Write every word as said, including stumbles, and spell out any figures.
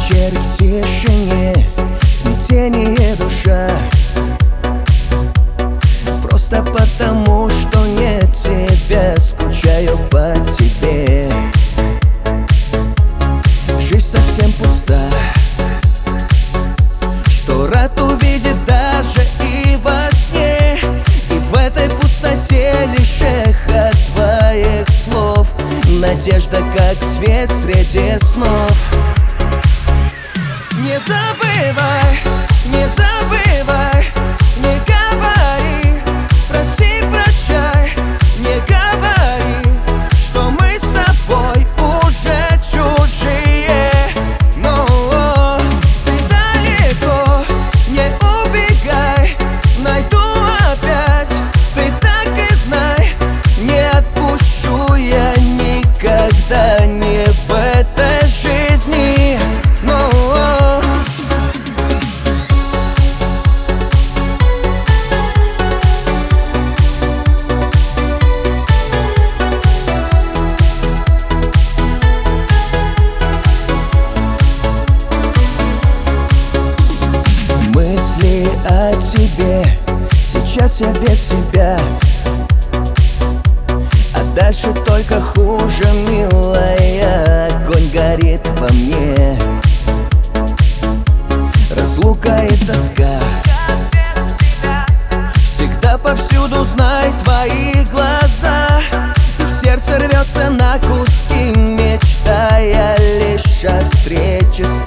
вечер в тишине, смятение душа. Просто потому, что нет тебя, скучаю по тебе. Жизнь совсем пуста, что рад увидеть даже и во сне. И в этой пустоте лишь эхо твоих слов, надежда как свет среди снов. Не забывай, не забывай, не говори, прости, прощай, не говори, что мы с тобой уже чужие. Но ты далеко, не убегай, найду опять, ты так и знай, не отпущу я никогда, не в этой жизни. Но мысли о тебе, сейчас я без себя, а дальше только хуже, милая. Огонь горит во мне, разлука и тоска. Всегда повсюду знай твои глаза, и в сердце рвется на куски, мечтая лишь о встрече с